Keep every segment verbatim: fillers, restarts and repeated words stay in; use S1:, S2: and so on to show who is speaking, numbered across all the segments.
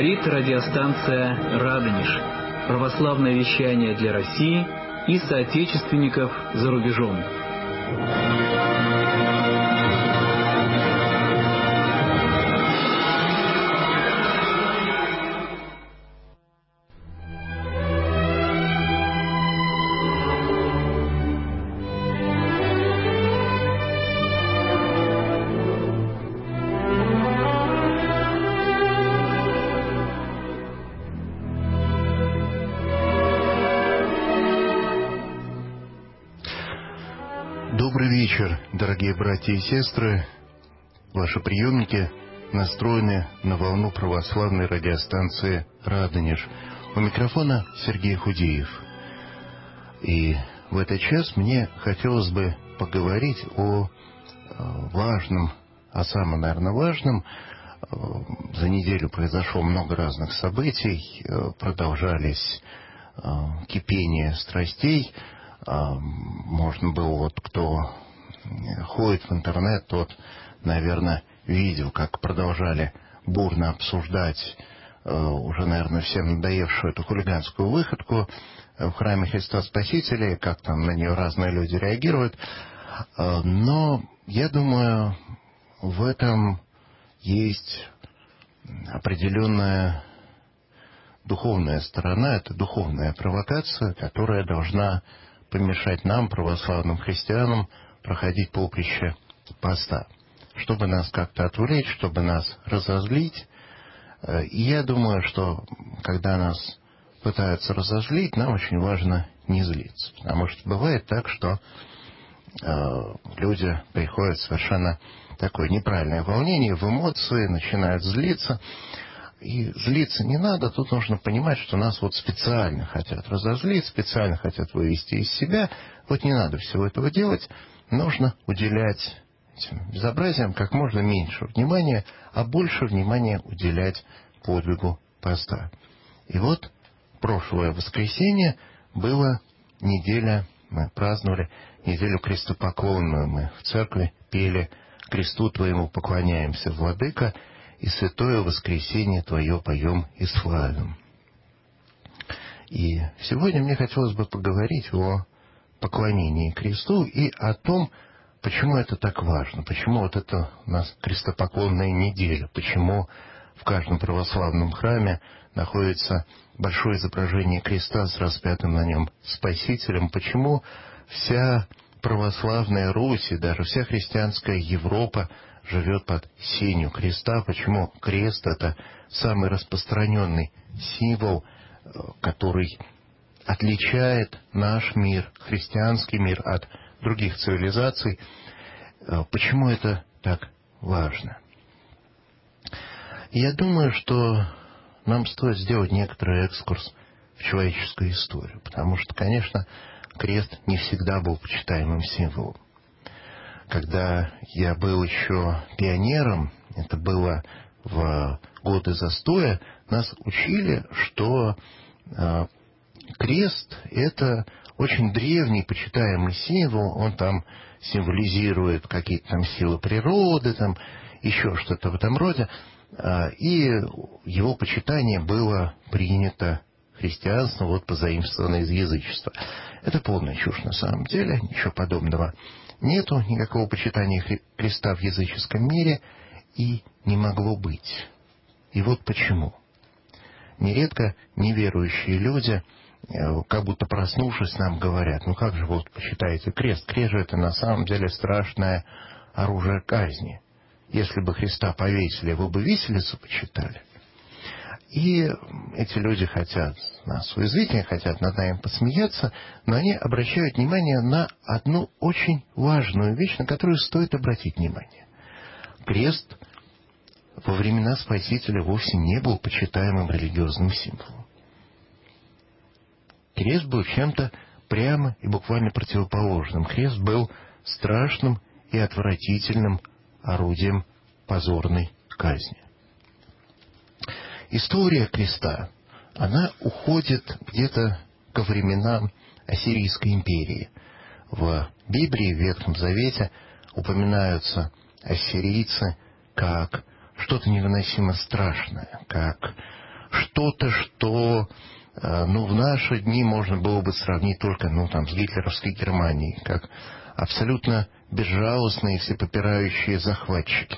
S1: Говорит радиостанция «Радонеж». Православное вещание для России и соотечественников за рубежом.
S2: Добрый вечер, дорогие братья и сестры. Ваши приемники настроены на волну православной радиостанции «Радонеж». У микрофона Сергей Худеев. И в этот час мне хотелось бы поговорить о важном, о самом, наверное, важном. За неделю произошло много разных событий, продолжались кипение страстей. Можно было, вот кто ходит в интернет, тот, наверное, видел, как продолжали бурно обсуждать уже, наверное, всем надоевшую эту хулиганскую выходку в храме Христа Спасителя, и как там на нее разные люди реагируют. Но, я думаю, в этом есть определенная духовная сторона, это духовная провокация, которая должна помешать нам, православным христианам, проходить поприще поста, чтобы нас как-то отвлечь, чтобы нас разозлить. И я думаю, что когда нас пытаются разозлить, нам очень важно не злиться. Потому что бывает так, что э, люди приходят в совершенно такое неправильное волнение, в эмоции, начинают злиться. И злиться не надо, тут нужно понимать, что нас вот специально хотят разозлить, специально хотят вывести из себя. Вот не надо всего этого делать, нужно уделять этим безобразиям как можно меньше внимания, а больше внимания уделять подвигу поста. И вот прошлое воскресенье было неделя, мы праздновали неделю крестопоклонную, мы в церкви пели «Кресту Твоему поклоняемся, Владыка», и святое воскресенье Твое поем и славим. И сегодня мне хотелось бы поговорить о поклонении кресту и о том, почему это так важно, почему вот это у нас крестопоклонная неделя, почему в каждом православном храме находится большое изображение креста с распятым на нем Спасителем, почему вся православная Русь и даже вся христианская Европа живет под сенью креста. Почему крест — это самый распространенный символ, который отличает наш мир, христианский мир, от других цивилизаций. Почему это так важно? Я думаю, что нам стоит сделать некоторый экскурс в человеческую историю, потому что, конечно, крест не всегда был почитаемым символом. Когда я был еще пионером, это было в годы застоя, нас учили, что э, крест — это очень древний почитаемый символ, он там символизирует какие-то там силы природы, там еще что-то в этом роде, э, и его почитание было принято христианством, вот позаимствовано из язычества. Это полная чушь на самом деле, ничего подобного нету, никакого почитания креста в языческом мире и не могло быть. И вот почему. Нередко неверующие люди, как будто проснувшись, нам говорят: ну как же вы вот почитаете крест? Крест же — это на самом деле страшное оружие казни. Если бы Христа повесили, вы бы виселицу почитали. И эти люди хотят нас уязвить, хотят над нами посмеяться, но они обращают внимание на одну очень важную вещь, на которую стоит обратить внимание. Крест во времена Спасителя вовсе не был почитаемым религиозным символом. Крест был чем-то прямо и буквально противоположным. Крест был страшным и отвратительным орудием позорной казни. История креста, она уходит где-то ко временам Ассирийской империи. В Библии, в Ветхом Завете, упоминаются ассирийцы как что-то невыносимо страшное, как что-то, что ну, в наши дни можно было бы сравнить только ну, там, с гитлеровской Германией, как абсолютно безжалостные всепопирающие захватчики,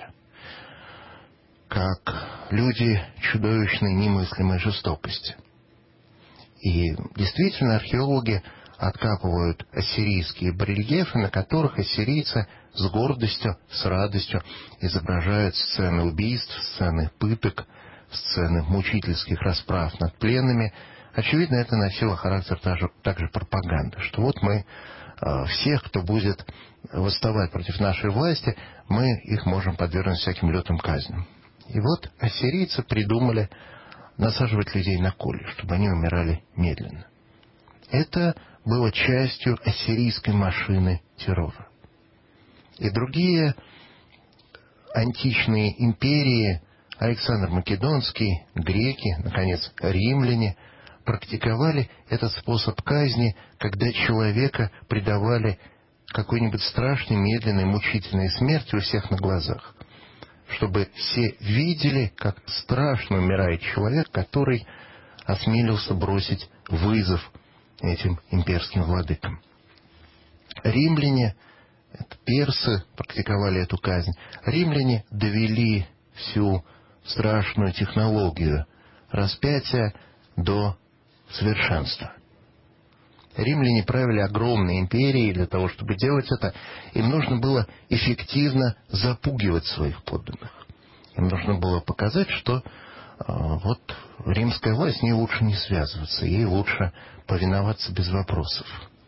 S2: как люди чудовищной немыслимой жестокости. И действительно археологи откапывают ассирийские барельефы, на которых ассирийцы с гордостью, с радостью изображают сцены убийств, сцены пыток, сцены мучительских расправ над пленными. Очевидно, это носило характер также, также пропаганды, что вот мы э, всех, кто будет восставать против нашей власти, мы их можем подвергнуть всяким лютым казням. И вот ассирийцы придумали насаживать людей на колья, чтобы они умирали медленно. Это было частью ассирийской машины террора. И другие античные империи, Александр Македонский, греки, наконец, римляне, практиковали этот способ казни, когда человека предавали какой-нибудь страшной, медленной, мучительной смерти у всех на глазах, чтобы все видели, как страшно умирает человек, который осмелился бросить вызов этим имперским владыкам. Римляне, это персы, практиковали эту казнь. Римляне довели всю страшную технологию распятия до совершенства. Римляне правили огромной империей, для того, чтобы делать это, им нужно было эффективно запугивать своих подданных. Им нужно было показать, что э, вот римская власть, с ней лучше не связываться, ей лучше повиноваться без вопросов.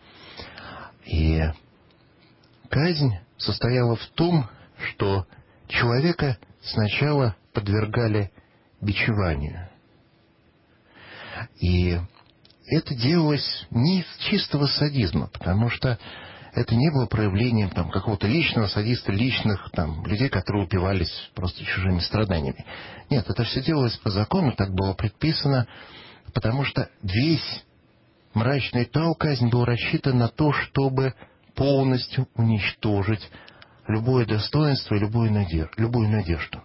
S2: И казнь состояла в том, что человека сначала подвергали бичеванию. И это делалось не из чистого садизма, потому что это не было проявлением там, какого-то личного садиста, личных там, людей, которые упивались просто чужими страданиями. Нет, это все делалось по закону, так было предписано, потому что весь мрачный тау казнь был рассчитан на то, чтобы полностью уничтожить любое достоинство и любую надежду. Любую надежду.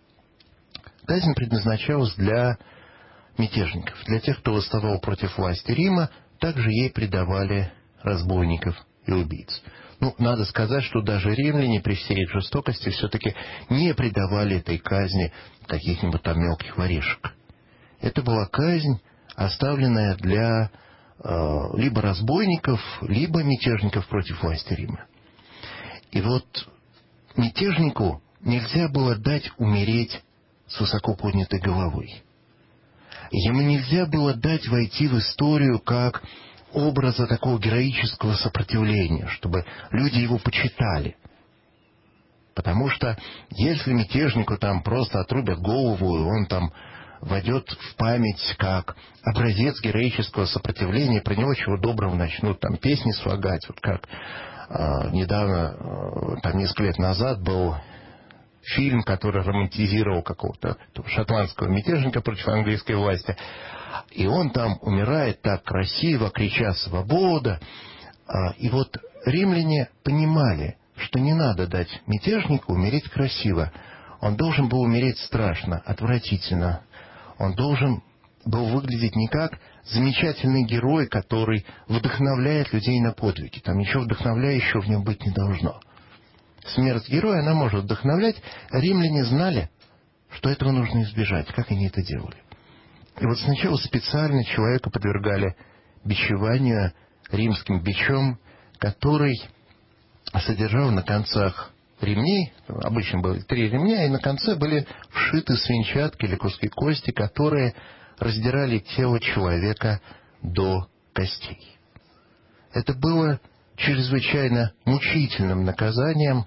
S2: Казнь предназначалась для мятежников, для тех, кто восставал против власти Рима, также ей предавали разбойников и убийц. Ну, надо сказать, что даже римляне при всей их жестокости все-таки не предавали этой казни каких-нибудь там мелких воришек. Это была казнь, оставленная для э, либо разбойников, либо мятежников против власти Рима. И вот мятежнику нельзя было дать умереть с высоко поднятой головой. Ему нельзя было дать войти в историю как образа такого героического сопротивления, чтобы люди его почитали. Потому что если мятежнику там просто отрубят голову, и он там войдет в память как образец героического сопротивления, про него чего доброго начнут там песни слагать, вот как э, недавно, э, там несколько лет назад был фильм, который романтизировал какого-то шотландского мятежника против английской власти. И он там умирает так красиво, крича «Свобода!». И вот римляне понимали, что не надо дать мятежнику умереть красиво. Он должен был умереть страшно, отвратительно. Он должен был выглядеть не как замечательный герой, который вдохновляет людей на подвиги. Там ничего вдохновляющего в нем быть не должно. Смерть героя, она может вдохновлять. Римляне знали, что этого нужно избежать. Как они это делали? И вот сначала специально человека подвергали бичеванию римским бичом, который содержал на концах ремней, обычно было три ремня, и на конце были вшиты свинчатки или куски кости, которые раздирали тело человека до костей. Это было чрезвычайно мучительным наказанием,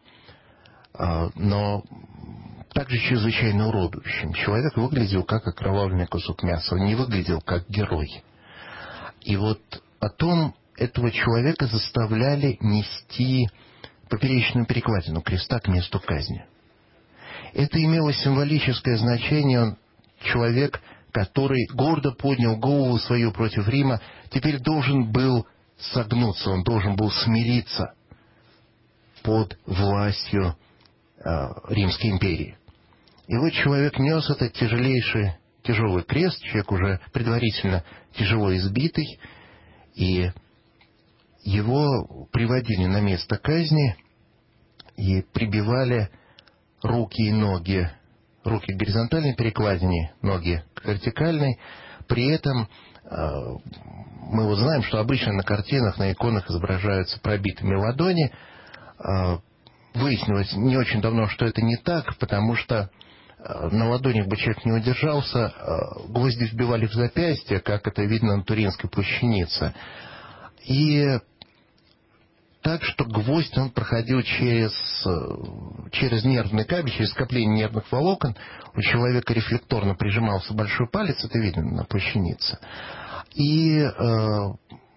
S2: но также чрезвычайно уродующим. Человек выглядел как окровавленный кусок мяса, он не выглядел как герой. И вот потом этого человека заставляли нести поперечную перекладину креста к месту казни. Это имело символическое значение. Он, человек, который гордо поднял голову свою против Рима, теперь должен был согнуться, он должен был смириться под властью э, Римской империи. И вот человек нес этот тяжелейший, тяжелый крест, человек уже предварительно тяжело избитый, и его приводили на место казни и прибивали руки и ноги, руки к горизонтальной перекладине, ноги к вертикальной. При этом мы вот знаем, что обычно на картинах, на иконах изображаются пробитыми ладони. Выяснилось не очень давно, что это не так, потому что на ладонях бы человек не удержался, гвозди вбивали в запястье, как это видно на Туринской плащанице. И так, что гвоздь, он проходил через, через нервный кабель, через скопление нервных волокон. У человека рефлекторно прижимался большой палец, это видно на плащанице. И э,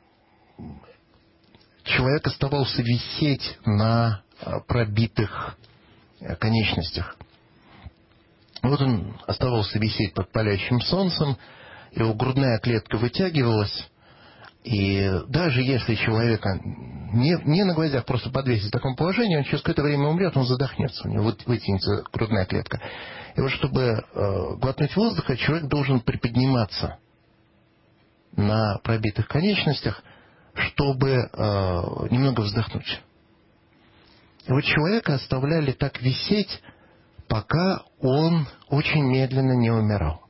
S2: человек оставался висеть на пробитых конечностях. Вот он оставался висеть под палящим солнцем, его грудная клетка вытягивалась, и даже если человека не, не на гвоздях просто подвесить в таком положении, он через какое-то время умрет, он задохнется, у него вытянется грудная клетка. И вот чтобы э, глотнуть воздуха, человек должен приподниматься на пробитых конечностях, чтобы э, немного вздохнуть. И вот человека оставляли так висеть, пока он очень медленно не умирал.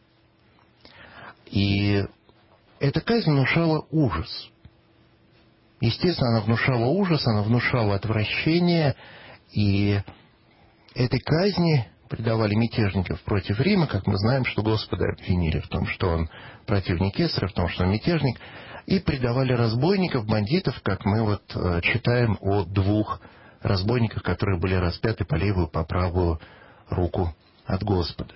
S2: И эта казнь внушала ужас. Естественно, она внушала ужас, она внушала отвращение, и этой казни предавали мятежников против Рима, как мы знаем, что Господа обвинили в том, что он противник Кесаря, в том, что он мятежник, и предавали разбойников, бандитов, как мы вот э, читаем о двух разбойниках, которые были распяты по левую, по правую руку от Господа.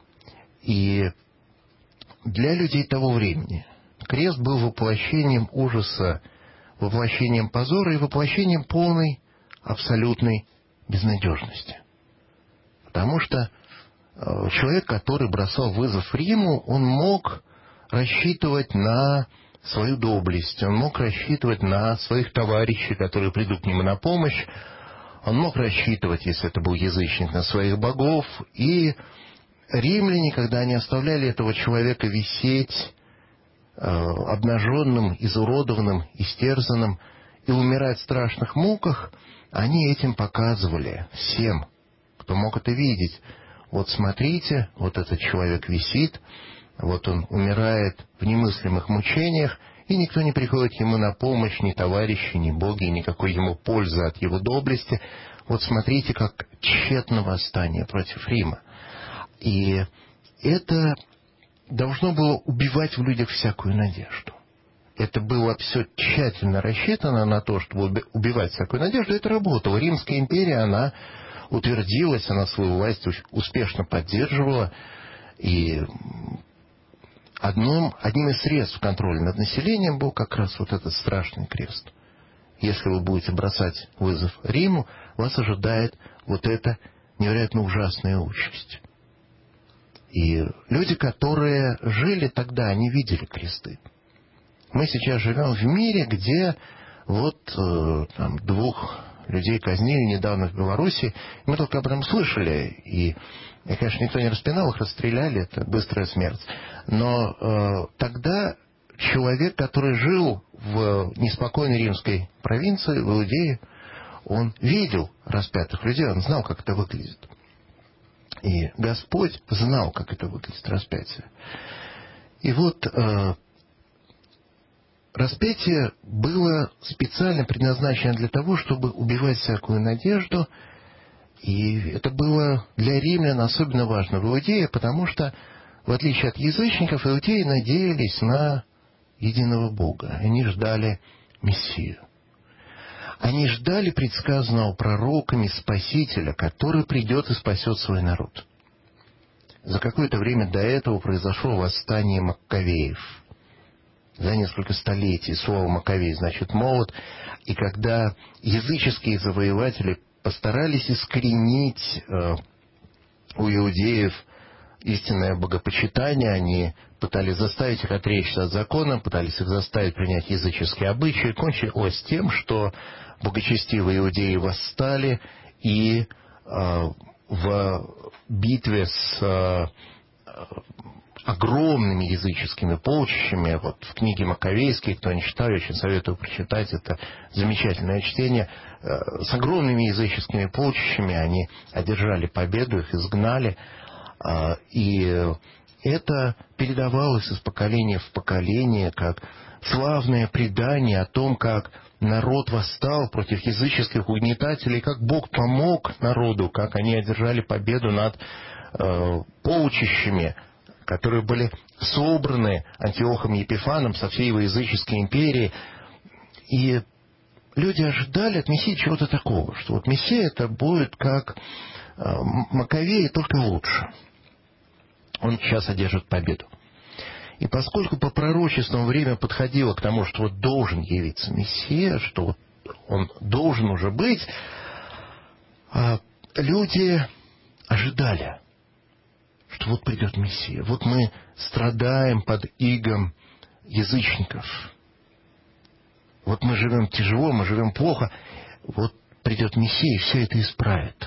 S2: И для людей того времени крест был воплощением ужаса, воплощением позора и воплощением полной, абсолютной безнадежности. Потому что человек, который бросал вызов Риму, он мог рассчитывать на свою доблесть, он мог рассчитывать на своих товарищей, которые придут к нему на помощь, он мог рассчитывать, если это был язычник, на своих богов. И римляне, когда они оставляли этого человека висеть э, обнаженным, изуродованным, истерзанным и умирать в страшных муках, они этим показывали всем, кто мог это видеть. Вот смотрите, вот этот человек висит, вот он умирает в немыслимых мучениях, и никто не приходит ему на помощь, ни товарищи, ни боги, никакой ему пользы от его доблести. Вот смотрите, как тщетно восстание против Рима. И это должно было убивать в людях всякую надежду. Это было все тщательно рассчитано на то, чтобы убивать всякую надежду. Это работало. Римская империя, она утвердилась, она свою власть успешно поддерживала. И Одним, одним из средств контроля над населением был как раз вот этот страшный крест. Если вы будете бросать вызов Риму, вас ожидает вот эта невероятно ужасная участь. И люди, которые жили тогда, они видели кресты. Мы сейчас живем в мире, где вот э, там, двух людей казнили недавно в Беларуси. Мы только об этом слышали. И, и конечно, никто не распинал их, расстреляли. Это быстрая смерть. Но э, тогда человек, который жил в неспокойной римской провинции, в Иудее, он видел распятых людей, он знал, как это выглядит. И Господь знал, как это выглядит, распятие. И вот э, распятие было специально предназначено для того, чтобы убивать всякую надежду. И это было для римлян особенно важно в Иудее, потому что, в отличие от язычников, иудеи надеялись на единого Бога. Они ждали Мессию. Они ждали предсказанного пророками Спасителя, который придет и спасет свой народ. За какое-то время до этого произошло восстание Маккавеев. За несколько столетий слово «Маккавей» значит «молот». И когда языческие завоеватели постарались искоренить э, у иудеев истинное богопочитание, они пытались заставить их отречься от закона, пытались их заставить принять языческие обычаи, кончилось тем, что благочестивые иудеи восстали и э, в битве с, э, огромными языческими полчищами. Вот в книге Маковейской, кто не читал, я очень советую прочитать, это замечательное чтение. С огромными языческими полчищами они одержали победу, их изгнали. И это передавалось из поколения в поколение, как славное предание о том, как народ восстал против языческих угнетателей, как Бог помог народу, как они одержали победу над э, полчищами, которые были собраны Антиохом Епифаном со всей его языческой империи. И люди ожидали от Мессии чего-то такого, что вот Мессия это будет как э, Маковеи, только лучше. Он сейчас одержит победу. И поскольку по пророчествам время подходило к тому, что вот должен явиться Мессия, что вот он должен уже быть, люди ожидали, что вот придет Мессия. Вот мы страдаем под игом язычников. Вот мы живем тяжело, мы живем плохо. Вот придет Мессия и все это исправит.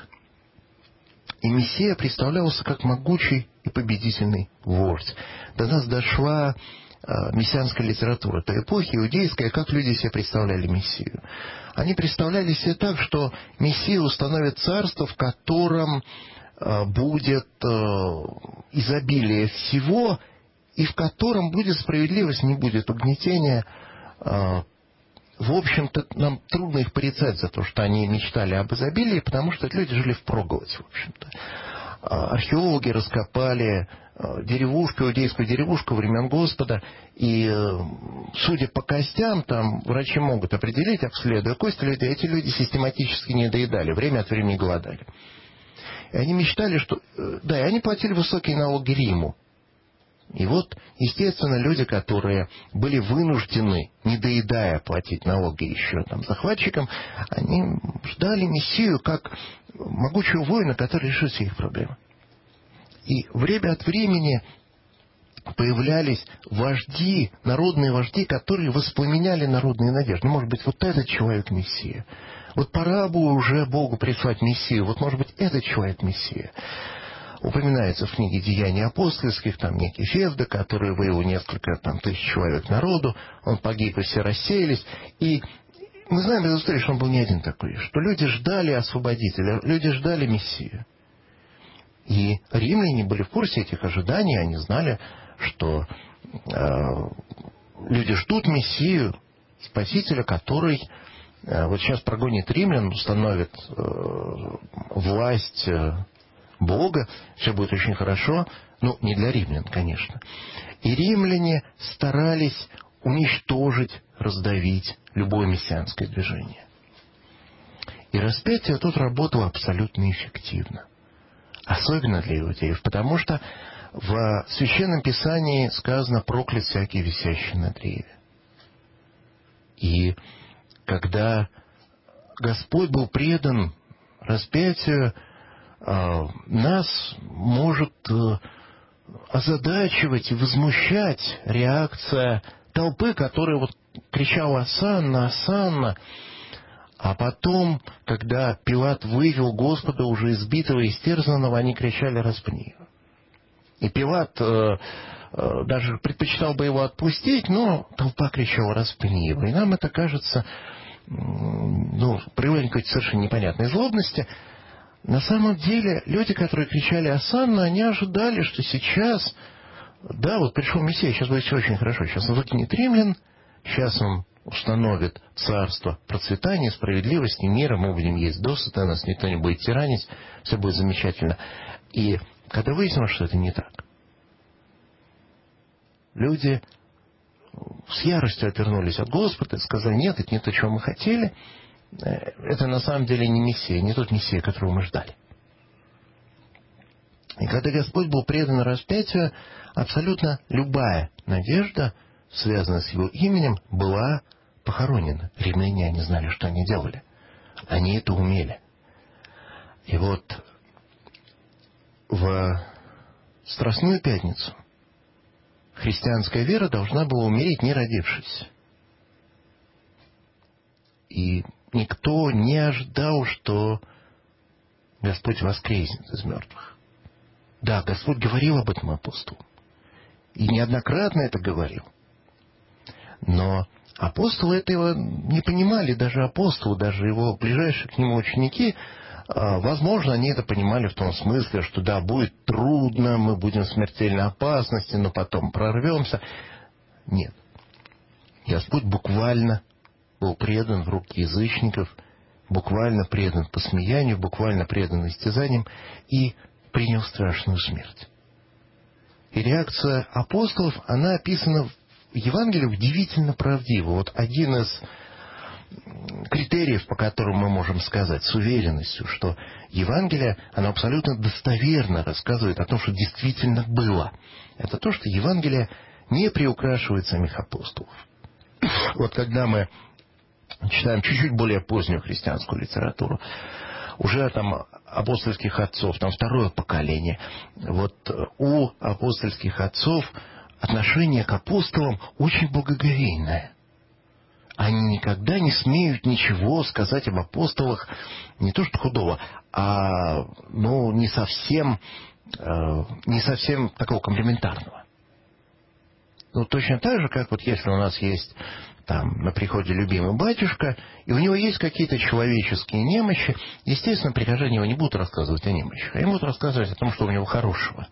S2: И Мессия представлялся как могучий и победительный вождь. До нас дошла э, мессианская литература той эпохи, иудейская, как люди себе представляли Мессию. Они представляли себе так, что Мессия установит царство, в котором э, будет э, изобилие всего, и в котором будет справедливость, не будет угнетения. Э, в общем-то, нам трудно их порицать за то, что они мечтали об изобилии, потому что люди жили впроголодь, в общем-то. Археологи раскопали деревушку, иудейскую деревушку времен Господа, и, судя по костям, там врачи могут определить, обследуя кости людей, эти люди систематически не доедали, время от времени голодали. И они мечтали, что... Да, и они платили высокие налоги Риму. И вот, естественно, люди, которые были вынуждены, не доедая, платить налоги еще там захватчикам, они ждали Мессию как могучего воина, который решит все их проблемы. И время от времени появлялись вожди, народные вожди, которые воспламеняли народные надежды. Ну, может быть, вот этот человек Мессия. Вот пора бы уже Богу прислать Мессию. Вот, может быть, этот человек Мессия. Упоминается в книге «Деяний апостольских», там некий Февда, который вывел несколько там, тысяч человек народу, он погиб, и все рассеялись. И мы знаем из истории, что он был не один такой, что люди ждали освободителя, люди ждали Мессию. И римляне были в курсе этих ожиданий, они знали, что э, люди ждут Мессию, Спасителя, который э, вот сейчас прогонит римлян, установит э, власть э, Бога, все будет очень хорошо, ну, не для римлян, конечно. И римляне старались уничтожить, раздавить любое мессианское движение. И распятие тут работало абсолютно эффективно. Особенно для иудеев, потому что в Священном Писании сказано «проклят всякий, висящий на древе». И когда Господь был предан распятию, нас может озадачивать и возмущать реакция толпы, которая вот кричала «Осанна, Осанна!». А потом, когда Пилат вывел Господа уже избитого и истерзанного, они кричали «Распни его». И Пилат э, э, даже предпочитал бы его отпустить, но толпа кричала «Распни его». И нам это кажется ну, проявлением какой-то совершенно непонятной злобности. На самом деле, люди, которые кричали «Осанна», они ожидали, что сейчас, да, вот пришел Мессия, сейчас будет все очень хорошо, сейчас он выкинет римлян, сейчас он установит царство процветания, справедливости, мира, мы будем есть досыта, нас никто не будет тиранить, все будет замечательно. И когда выяснилось, что это не так, люди с яростью отвернулись от Господа и сказали: нет, это не то, чего мы хотели, это на самом деле не Мессия, не тот Мессия, которого мы ждали. И когда Господь был предан распятию, абсолютно любая надежда, связанная с Его именем, была похоронена. Римляне не знали, что они делали. Они это умели. И вот в Страстную Пятницу христианская вера должна была умереть, не родившись. И никто не ожидал, что Господь воскреснет из мертвых. Да, Господь говорил об этом апостолам. и неоднократно это говорил. Но апостолы этого не понимали, даже апостолы, даже его ближайшие к нему ученики. Возможно, они это понимали в том смысле, что да, будет трудно, мы будем в смертельной опасности, но потом прорвемся. Нет. Господь буквально был предан в руки язычников, буквально предан посмеянию, буквально предан истязаниям и принял страшную смерть. И реакция апостолов, она описана в Евангелии удивительно правдиво. Вот один из критериев, по которым мы можем сказать с уверенностью, что Евангелие, оно абсолютно достоверно рассказывает о том, что действительно было. Это то, что Евангелие не приукрашивает самих апостолов. Вот когда мы читаем чуть-чуть более позднюю христианскую литературу, уже там апостольских отцов, там второе поколение, вот у апостольских отцов отношение к апостолам очень благоговейное. Они никогда не смеют ничего сказать об апостолах, не то что худого, а ну, не совсем, э, не совсем такого комплиментарного. Ну, точно так же, как вот если у нас есть там на приходе любимый батюшка, и у него есть какие-то человеческие немощи, естественно, прихожане его не будут рассказывать о немощах, а им будут рассказывать о том, что у него хорошего.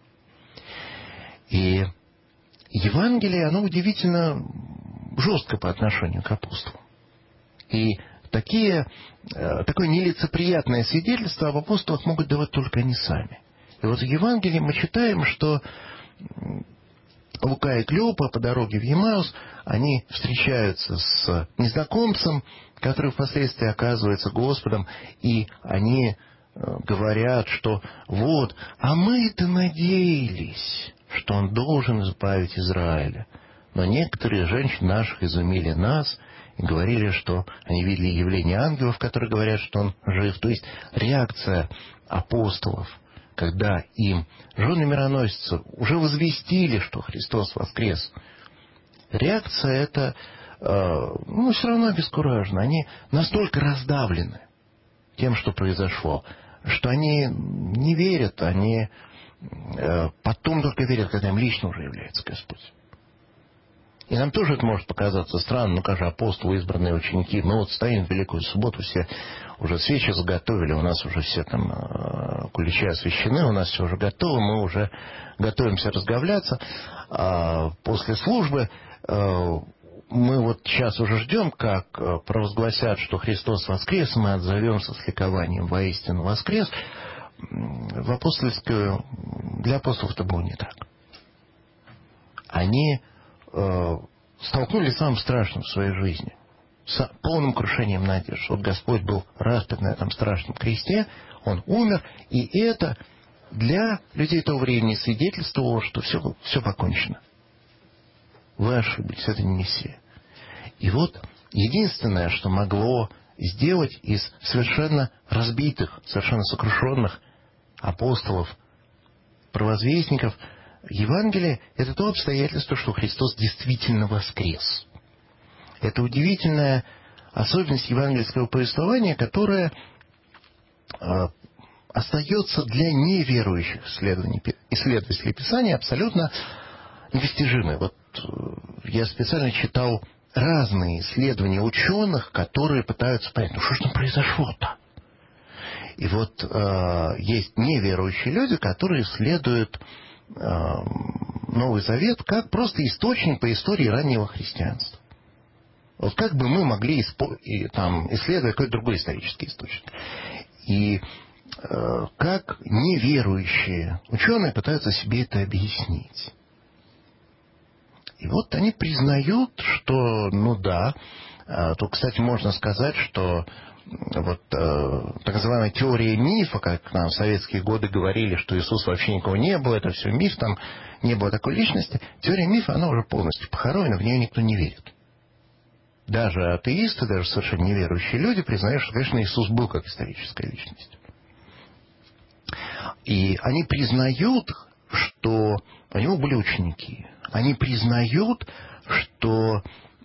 S2: И Евангелие, оно удивительно жестко по отношению к апостолам. И такие, такое нелицеприятное свидетельство об апостолах могут давать только они сами. И вот в Евангелии мы читаем, что Лука и Клеопа по дороге в Емаус, они встречаются с незнакомцем, который впоследствии оказывается Господом, и они говорят, что вот, а мы-то надеялись, что он должен избавить Израиля. Но некоторые женщины наших изумили нас и говорили, что они видели явление ангелов, которые говорят, что он жив. То есть реакция апостолов, когда им жены мироносицы уже возвестили, что Христос воскрес, реакция эта, э, ну, все равно обескуражена. Они настолько раздавлены тем, что произошло, что они не верят, они э, потом только верят, когда им лично уже является Господь. И нам тоже это может показаться странным. Ну, как же апостолы, избранные ученики, мы вот стоим в Великую Субботу, все уже свечи заготовили, у нас уже все там э, куличи освящены, у нас все уже готово, мы уже готовимся разговляться. А после службы э, мы вот сейчас уже ждем, как провозгласят, что Христос воскрес, мы отзовемся с ликованием воистину воскрес. В апостольскую... Для апостолов это было не так. Они э, столкнулись с самым страшным в своей жизни, с полным крушением надежд. Вот Господь был распят на этом страшном кресте, Он умер, и это для людей того времени свидетельствовало, что все, все покончено. Вы ошиблись, это не Мессия. И вот единственное, что могло сделать из совершенно разбитых, совершенно сокрушенных апостолов, провозвестников Евангелия, это то обстоятельство, что Христос действительно воскрес. Это удивительная особенность евангельского повествования, которая э, остается для неверующих исследователей Писания абсолютно недостижимой. Вот я специально читал разные исследования ученых, которые пытаются понять, ну что же там произошло-то? И вот э, есть неверующие люди, которые исследуют э, Новый Завет как просто источник по истории раннего христианства. Вот как бы мы могли испо- и, там, исследовать какой-то другой исторический источник. И э, как неверующие ученые пытаются себе это объяснить. И вот они признают, что, ну да, то, кстати, можно сказать, что вот так называемая теория мифа, как нам в советские годы говорили, что Иисус вообще никого не было, это все миф, там не было такой личности, теория мифа, она уже полностью похоронена, в нее никто не верит. Даже атеисты, даже совершенно неверующие люди признают, что, конечно, Иисус был как историческая личность. И они признают, что у него были ученики. Они признают, что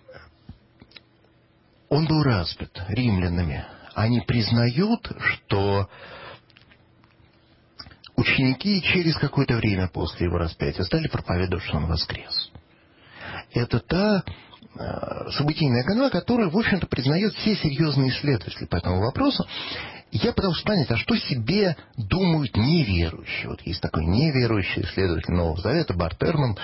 S2: он был распят римлянами. Они признают, что ученики через какое-то время после его распятия стали проповедовать, что он воскрес. Это та э, событийная канва, которая, в общем-то, признает все серьезные исследователи по этому вопросу. И я пытался понять, а что себе думают неверующие. Вот есть такой неверующий исследователь Нового Завета, Барт Эрман.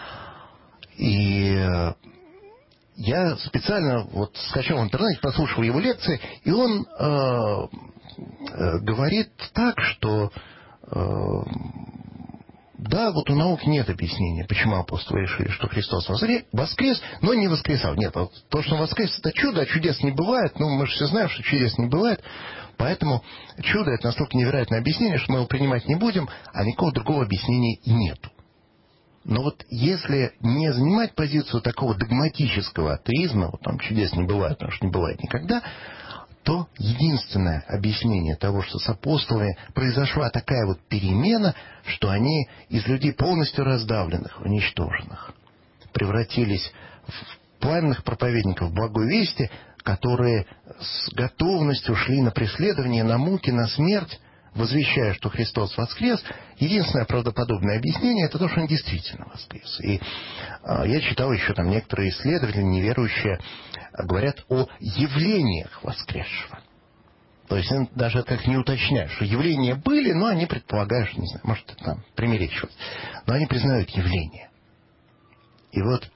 S2: И э, я специально вот скачал в интернете, послушал его лекции, и он э, э, говорит так, что э, да, вот у наук нет объяснения, почему апостолы решили, что Христос воскрес, но не воскресал. Нет, вот то, что он воскрес, это чудо, а чудес не бывает. Ну, мы же все знаем, что чудес не бывает. Поэтому чудо — это настолько невероятное объяснение, что мы его принимать не будем, а никакого другого объяснения и нету. Но вот если не занимать позицию такого догматического атеизма, вот там чудес не бывает, потому что не бывает никогда, то единственное объяснение того, что с апостолами произошла такая вот перемена, что они из людей полностью раздавленных, уничтоженных, превратились в пламенных проповедников благой вести, которые с готовностью шли на преследование, на муки, на смерть, возвещая, что Христос воскрес. Единственное правдоподобное объяснение — это то, что он действительно воскрес. И а, я читал еще там некоторые исследователи, неверующие, говорят о явлениях воскресшего. То есть он даже как не уточняют, что явления были, но они предполагают, что, не знаю, может, это там примеречивать, но они признают явления. И вот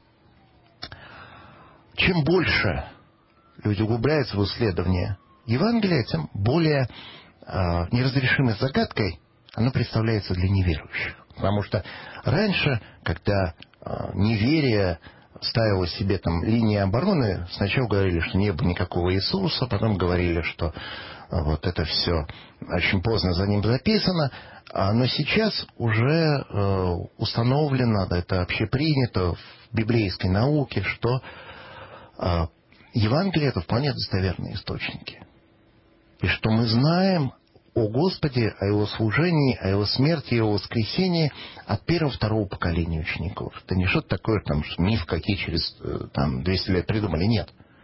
S2: чем больше люди углубляются в исследование Евангелия, тем более э, неразрешимой загадкой оно представляется для неверующих. Потому что раньше, когда э, неверие ставило себе там линии обороны, сначала говорили, что не было никакого Иисуса, потом говорили, что э, вот это все очень поздно за ним записано, а, но сейчас уже э, установлено, это общепринято в библейской науке, что э, Евангелие — это вполне достоверные источники. И что мы знаем о Господе, о Его служении, о Его смерти, о Его воскресении от первого-второго поколения учеников. Это не что-то такое, там, что миф какие через там, двести лет придумали. Нет.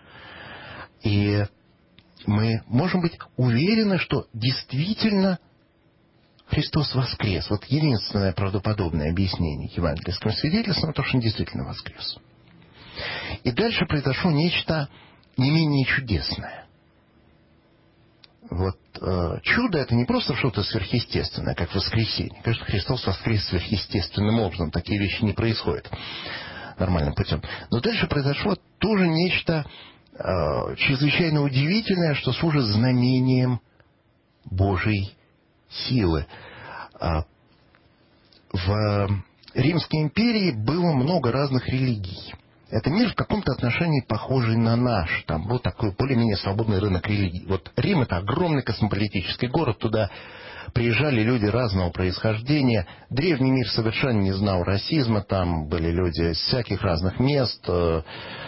S2: И мы можем быть уверены, что действительно Христос воскрес. Вот единственное правдоподобное объяснение евангельским свидетельством — то, что он действительно воскрес. И дальше произошло нечто не менее чудесное. Вот э, чудо — это не просто что-то сверхъестественное, как воскресенье. Конечно, Христос воскрес сверхъестественным образом. Такие вещи не происходят нормальным путем. Но дальше произошло тоже нечто э, чрезвычайно удивительное, что служит знамением Божьей силы. Э, в Римской империи было много разных религий. Это мир в каком-то отношении похожий на наш. Там был такой более-менее свободный рынок религий. Вот Рим — это огромный космополитический город. Туда приезжали люди разного происхождения. Древний мир совершенно не знал расизма. Там были люди из всяких разных мест. Это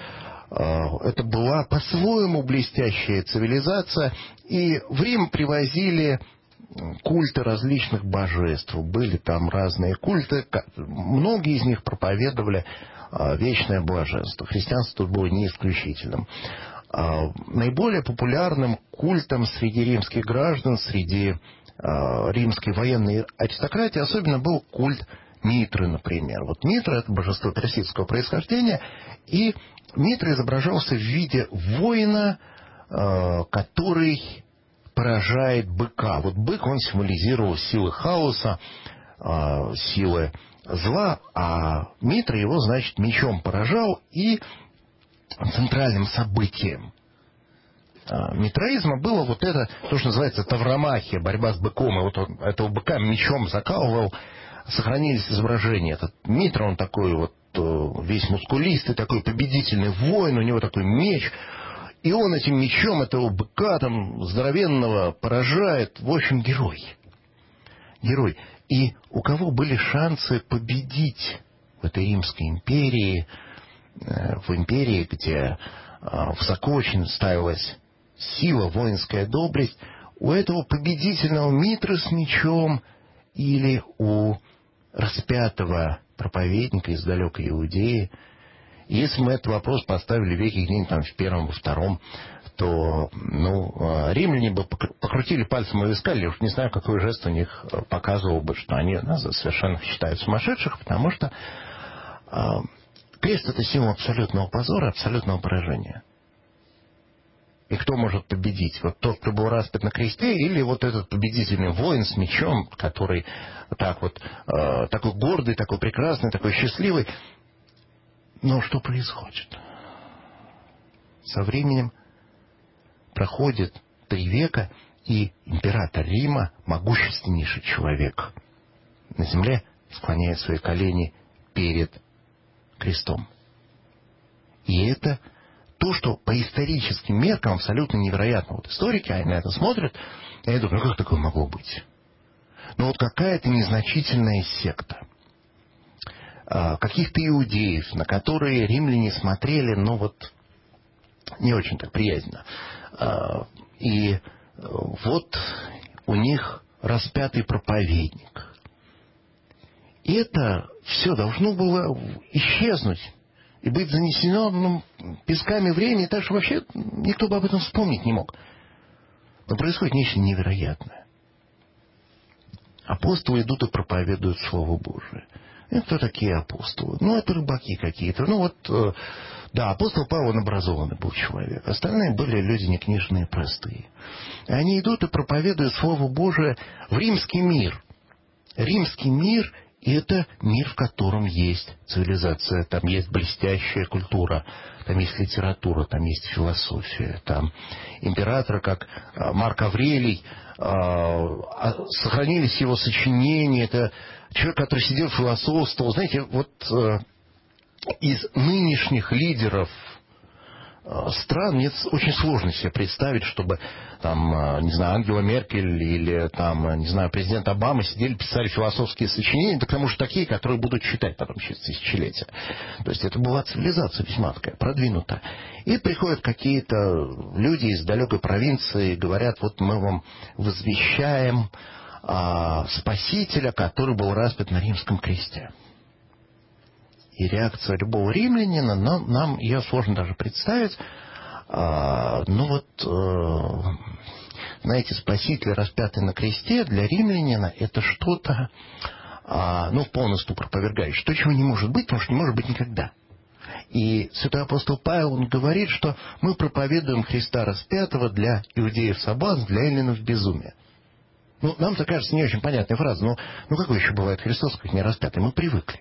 S2: была по-своему блестящая цивилизация. И в Рим привозили культы различных божеств. Были там разные культы. Многие из них проповедовали вечное блаженство. Христианство тут было не исключительным. Наиболее популярным культом среди римских граждан, среди римской военной аристократии особенно был культ Митры, например. Вот Митра — это божество персидского происхождения, и Митра изображался в виде воина, который поражает быка. Вот бык, он символизировал силы хаоса, силы зла, а Митра его, значит, мечом поражал, и центральным событием митраизма было вот это, то, что называется тавромахия, борьба с быком. И вот он этого быка мечом закалывал, сохранились изображения. Этот Митра, он такой вот весь мускулистый, такой победительный воин, у него такой меч, и он этим мечом этого быка там здоровенного поражает. В общем, герой. Герой. И у кого были шансы победить в этой Римской империи, в империи, где высоко очень ставилась сила, воинская доблесть, у этого победительного Митры с мечом или у распятого проповедника из далекой Иудеи? Если мы этот вопрос поставили в веке где-нибудь там в первом, во втором, то ну, римляне бы покрутили пальцем и виска, или уж не знаю, какой жест у них показывал бы, что они нас совершенно считают сумасшедших, потому что э, крест — это символ абсолютного позора, абсолютного поражения. И кто может победить? Вот тот, кто был распят на кресте, или вот этот победительный воин с мечом, который так вот, э, такой гордый, такой прекрасный, такой счастливый. Но что происходит? Со временем проходит три века, и император Рима, могущественнейший человек на земле, склоняет свои колени перед крестом. И это то, что по историческим меркам абсолютно невероятно. Вот историки, они на это смотрят, и они думают, ну как такое могло быть? Ну вот какая-то незначительная секта каких-то иудеев, на которые римляне смотрели, ну вот, не очень так приязненно. И вот у них распятый проповедник. И это все должно было исчезнуть и быть занесено ну, песками времени, так что вообще никто бы об этом вспомнить не мог. Но происходит нечто невероятное. Апостолы идут и проповедуют Слово Божие. И кто такие апостолы? Ну, это рыбаки какие-то. Ну, вот, да, апостол Павел, он образованный был человек. Остальные были люди некнижные, простые. И они идут и проповедуют Слово Божие в римский мир. Римский мир — и это мир, в котором есть цивилизация, там есть блестящая культура, там есть литература, там есть философия, там императоры, как Марк Аврелий, сохранились его сочинения, это человек, который сидел философствовал. Знаете, вот из нынешних лидеров стран мне очень сложно себе представить, чтобы там, не знаю, Ангела Меркель или там, не знаю, президент Обама сидели, писали философские сочинения, да к тому же такие, которые будут читать потом через тысячелетия. То есть это была цивилизация весьма такая продвинутая. И приходят какие-то люди из далекой провинции и говорят, вот мы вам возвещаем а, Спасителя, который был распят на римском кресте. И реакция любого римлянина, нам, нам ее сложно даже представить. А, ну вот, а, знаете, Спаситель, распятый на кресте, для римлянина это что-то, а, ну, полностью опровергающее. То, чего не может быть, потому что не может быть никогда. И святой апостол Павел, он говорит, что мы проповедуем Христа распятого для иудеев соблазн, для эллинов безумие. Ну, нам-то кажется не очень понятная фраза, но ну какой еще бывает Христос, как не распятый? Мы привыкли.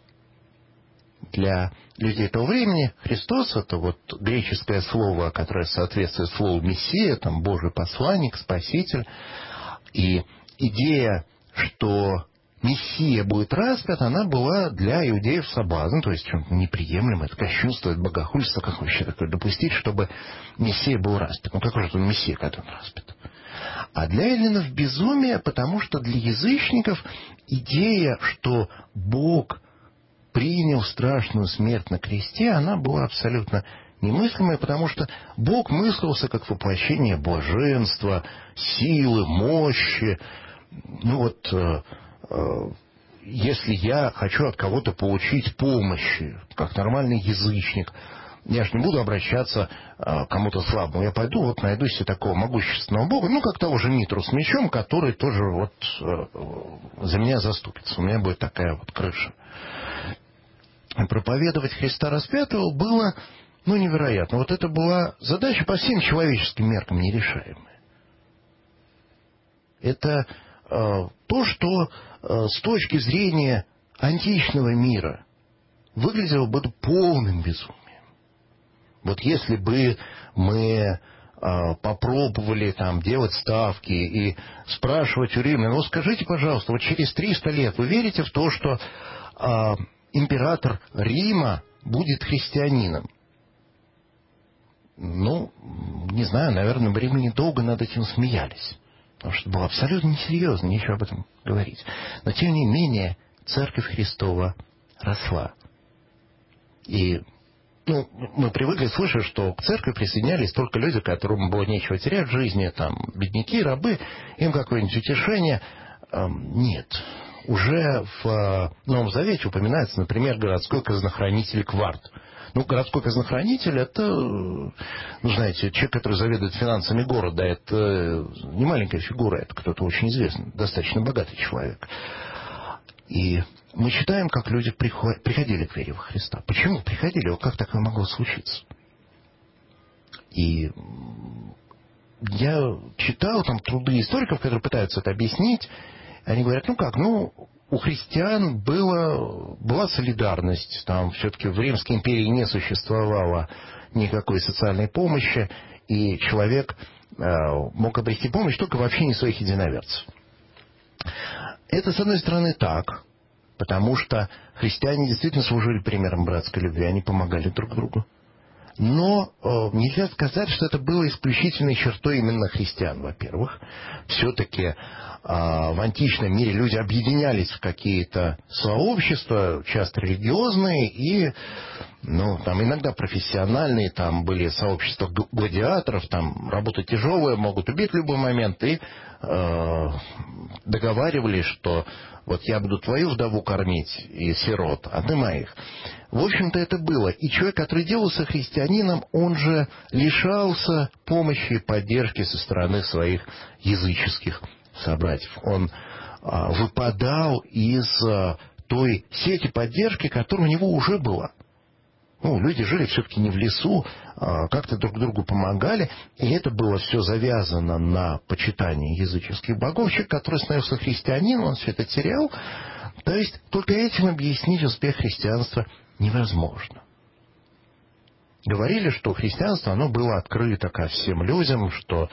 S2: Для людей того времени Христос — это вот греческое слово, которое соответствует слову Мессия, там Божий посланник, Спаситель. И идея, что Мессия будет распят, она была для иудеев соблазн, то есть чем-то неприемлемо, это кощунство, это богохульство, как вообще такое допустить, чтобы Мессия был распят. Ну какой же он Мессия, когда он распят? А для эллинов безумие, потому что для язычников идея, что Бог принял страшную смерть на кресте, она была абсолютно немыслимой, потому что Бог мыслился как воплощение блаженства, силы, мощи. Ну вот, э, э, если я хочу от кого-то получить помощи, как нормальный язычник, я же не буду обращаться э, к кому-то слабому. Я пойду, вот найду себе такого могущественного Бога, ну, как того же Митру с мечом, который тоже вот э, за меня заступится. У меня будет такая вот крыша. Проповедовать Христа распятого было, ну, невероятно. Вот это была задача по всем человеческим меркам нерешаемая. Это э, то, что э, с точки зрения античного мира выглядело бы полным безумием. Вот если бы мы э, попробовали там делать ставки и спрашивать у римлян, ну, скажите, пожалуйста, вот через триста лет вы верите в то, что э, император Рима будет христианином? Ну, не знаю, наверное, римляне долго над этим смеялись. Потому что было абсолютно несерьезно, нечего об этом говорить. Но, тем не менее, Церковь Христова росла. И ну, мы привыкли слышать, что к церкви присоединялись только люди, которым было нечего терять в жизни, там, бедняки, рабы, им какое-нибудь утешение. Нет. Уже в Новом Завете упоминается, например, городской казнохранитель Кварт. Ну, городской казнохранитель — это, ну, знаете, человек, который заведует финансами города, это не маленькая фигура, это кто-то очень известный, достаточно богатый человек. И мы читаем, как люди приходили к вере во Христа. Почему приходили? Вот как такое могло случиться? И я читал там труды историков, которые пытаются это объяснить. Они говорят, ну как, ну, у христиан было, была солидарность. Там все-таки в Римской империи не существовало никакой социальной помощи, и человек э, мог обрести помощь только в общении своих единоверцев. Это, с одной стороны, так, потому что христиане действительно служили примером братской любви, они помогали друг другу. Но э, нельзя сказать, что это было исключительной чертой именно христиан, во-первых. Все-таки э, в античном мире люди объединялись в какие-то сообщества, часто религиозные, и ну, там иногда профессиональные, там были сообщества гладиаторов, там работа тяжелая, могут убить в любой момент, и э, договаривались, что вот я буду твою вдову кормить и сирот, а ты моих. В общем-то, это было. И человек, который делался христианином, он же лишался помощи и поддержки со стороны своих языческих собратьев. Он а, выпадал из а, той сети поддержки, которая у него уже была. Ну, люди жили все-таки не в лесу, а, как-то друг другу помогали, и это было все завязано на почитании языческих богов. Человек, который становился христианином, он все это терял. То есть только этим объяснить успех христианства невозможно. Говорили, что христианство, оно было открыто ко всем людям, что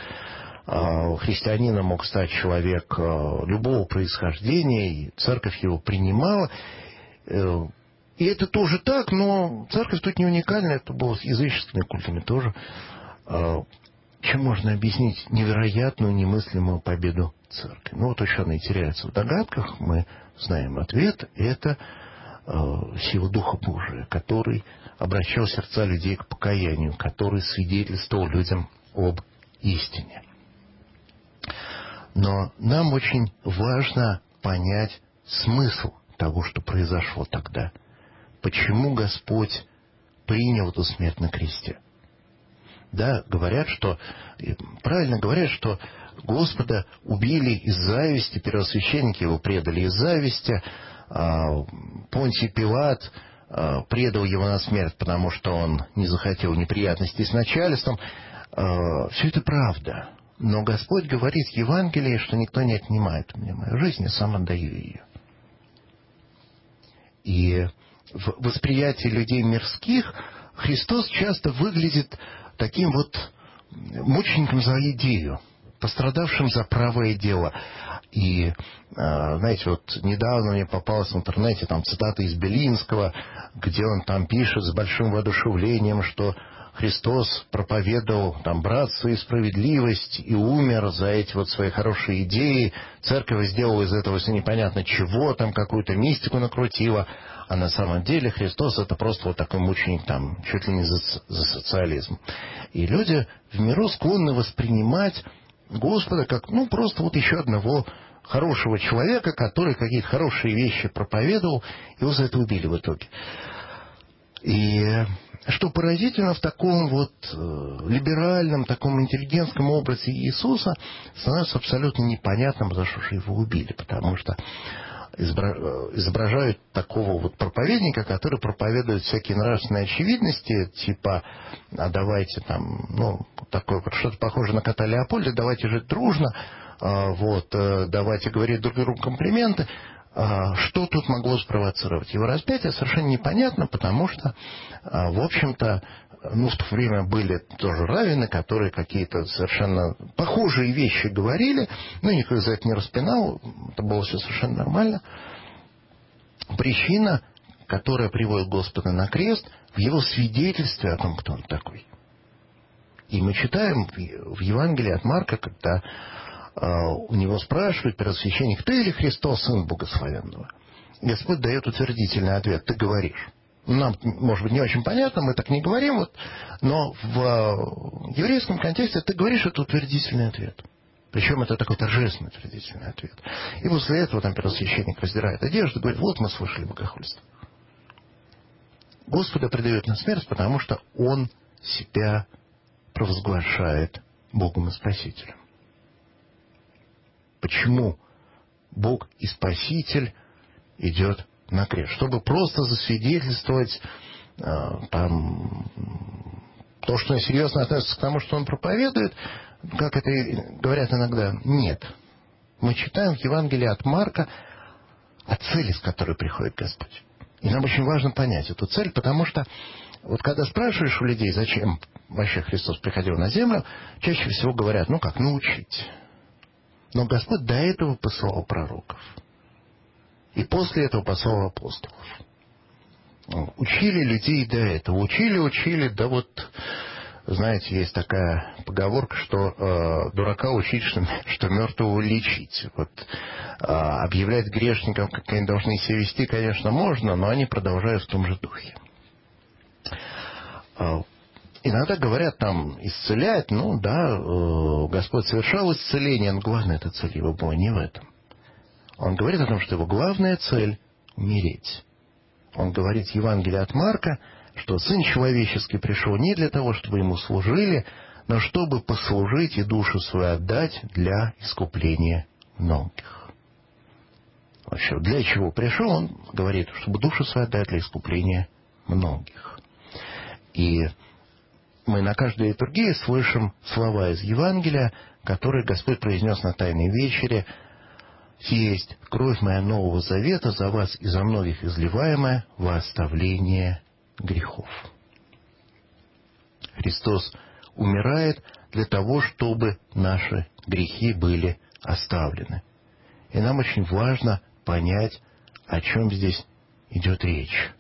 S2: э, христианином мог стать человек э, любого происхождения, и церковь его принимала. Э, и это тоже так, но церковь тут не уникальна, это было с языческими культами тоже. Э, чем можно объяснить невероятную, немыслимую победу церкви? Ну вот ученые теряются в догадках, мы знаем ответ, это сила Духа Божия, который обращал сердца людей к покаянию, который свидетельствовал людям об истине. Но нам очень важно понять смысл того, что произошло тогда. Почему Господь принял эту смерть на кресте? Да, говорят, что, правильно говорят, что Господа убили из зависти, первосвященники его предали из зависти, Понтий Пилат предал его на смерть, потому что он не захотел неприятностей с начальством. Все это правда. Но Господь говорит в Евангелии, что никто не отнимает у меня мою жизнь, я сам отдаю ее. И в восприятии людей мирских Христос часто выглядит таким вот мучеником за идею, пострадавшим за правое дело. И, знаете, вот недавно мне попалась в интернете там цитата из Белинского, где он там пишет с большим воодушевлением, что Христос проповедовал там братство и справедливость и умер за эти вот свои хорошие идеи. Церковь сделала из этого все непонятно чего, там какую-то мистику накрутила. А на самом деле Христос — это просто вот такой мученик там, чуть ли не за, за социализм. И люди в миру склонны воспринимать Господа как, ну, просто вот еще одного хорошего человека, который какие-то хорошие вещи проповедовал, его за это убили в итоге. И что поразительно, в таком вот либеральном, таком интеллигентском образе Иисуса становится абсолютно непонятным, за что же его убили, потому что изображают такого вот проповедника, который проповедует всякие нравственные очевидности, типа, а давайте там, ну, такое вот что-то похожее на кота Леопольда, давайте жить дружно, вот, давайте говорить друг другу комплименты. Что тут могло спровоцировать его распятие, совершенно непонятно, потому что, в общем-то, ну, в то время были тоже раввины, которые какие-то совершенно похожие вещи говорили, но никто за это не распинал, это было все совершенно нормально. Причина, которая приводит Господа на крест, в его свидетельстве о том, кто он такой. И мы читаем в Евангелии от Марка, когда у него спрашивают первосвященник: ты или Христос, Сын Богословенного? Господь дает утвердительный ответ: ты говоришь. Нам, может быть, не очень понятно, мы так не говорим, вот, но в еврейском контексте ты говоришь — это утвердительный ответ. Причем это такой торжественный утвердительный ответ. И после этого там первосвященник раздирает одежду и говорит: вот мы слышали богохульство. Господа предают на смерть, потому что Он себя провозглашает Богом и Спасителем. Почему Бог и Спаситель идет на крест? Чтобы просто засвидетельствовать э, там, то, что серьезно относится к тому, что Он проповедует, как это говорят иногда, нет. Мы читаем в Евангелии от Марка о цели, с которой приходит Господь. И нам очень важно понять эту цель, потому что вот когда спрашиваешь у людей, зачем вообще Христос приходил на землю, чаще всего говорят, ну как, научить. Но Господь до этого послал пророков. И после этого послал апостолов. Учили людей до этого. Учили, учили, да вот, знаете, есть такая поговорка, что э, дурака учить, что, что мертвого лечить. Вот, э, объявлять грешникам, как они должны себя вести, конечно, можно, но они продолжают в том же духе. Э, иногда говорят там исцелять, ну да, э, Господь совершал исцеление, но главное, эта цель его была не в этом. Он говорит о том, что его главная цель — умереть. Он говорит в Евангелии от Марка, что Сын Человеческий пришел не для того, чтобы Ему служили, но чтобы послужить и душу свою отдать для искупления многих. Вообще, для чего пришел? Он говорит, чтобы душу свою отдать для искупления многих. И мы на каждой литургии слышим слова из Евангелия, которые Господь произнес на Тайной вечере: «Сие есть кровь моя Нового Завета, за вас и за многих изливаемая во оставление грехов». Христос умирает для того, чтобы наши грехи были оставлены. И нам очень важно понять, о чем здесь идет речь.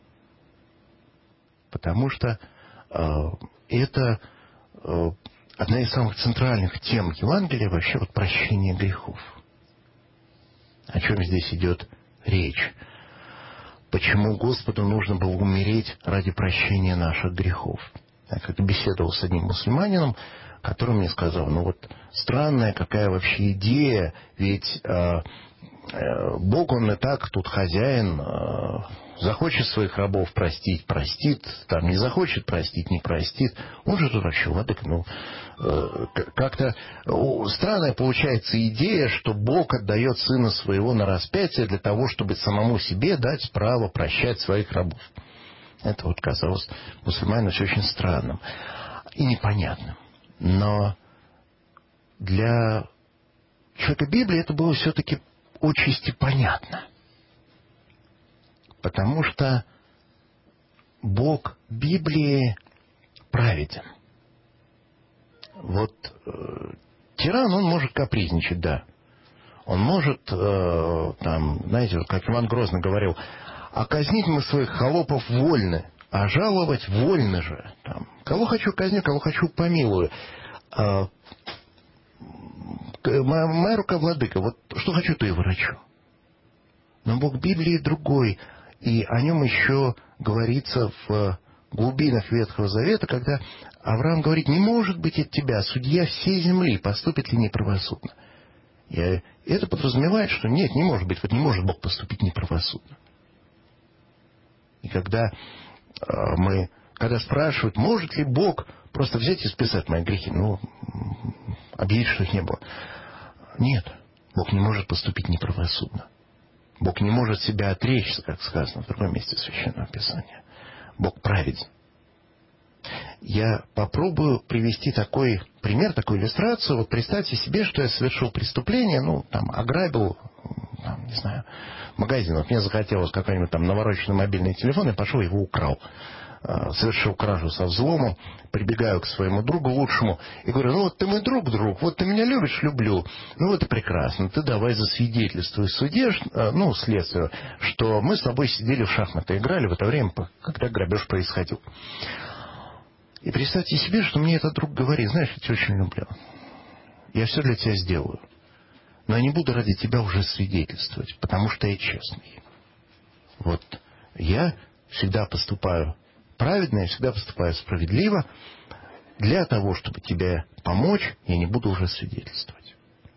S2: Потому что э, это э, одна из самых центральных тем Евангелия, вообще вот прощение грехов. О чем здесь идет речь? Почему Господу нужно было умереть ради прощения наших грехов? Я как-то беседовал с одним мусульманином, который мне сказал, ну вот странная какая вообще идея, ведь э, э, Бог, Он и так тут хозяин, э, захочет своих рабов простить, простит, там не захочет простить, не простит. Он же тут вообще владыка, ну, э, как-то э, странная получается идея, что Бог отдает Сына Своего на распятие для того, чтобы самому себе дать право прощать своих рабов. Это вот казалось мусульманам все очень странным и непонятным. Но для человека Библии это было все-таки отчасти понятно. Потому что Бог Библии праведен. Вот э, тиран, он может капризничать, да. Он может, э, там, знаете, как Иван Грозный говорил, а казнить мы своих холопов вольны, а жаловать вольны же. Там, кого хочу казню, кого хочу помилую. А, моя, моя рука владыка, вот что хочу, то и врачу. Но Бог Библии другой, и о нем еще говорится в глубинах Ветхого Завета, когда Авраам говорит, не может быть от тебя судья всей земли, поступит ли неправосудно. И это подразумевает, что нет, не может быть, вот не может Бог поступить неправосудно. И когда э, мы, когда спрашивают, может ли Бог просто взять и списать мои грехи, ну, объявить, что их не было. Нет, Бог не может поступить неправосудно. Бог не может себя отречься, как сказано в другом месте Священного Писания. Бог праведен. Я попробую привести такой пример, такую иллюстрацию. Вот представьте себе, что я совершил преступление, ну, там, ограбил, там, не знаю, магазин. Вот мне захотелось какой-нибудь там навороченный мобильный телефон, и пошел его украл. Совершил кражу со взломом, прибегаю к своему другу лучшему и говорю, ну вот ты мой друг, друг, вот ты меня любишь, люблю, ну вот и прекрасно, ты давай засвидетельствуй в суде, ну, следствию, что мы с тобой сидели в шахматы, играли в это время, когда грабеж происходил. И представьте себе, что мне этот друг говорит, знаешь, я тебя очень люблю, я все для тебя сделаю, но я не буду ради тебя уже свидетельствовать, потому что я честный. Вот я всегда поступаю праведно, я всегда поступаю справедливо. Для того, чтобы тебе помочь, я не буду уже свидетельствовать.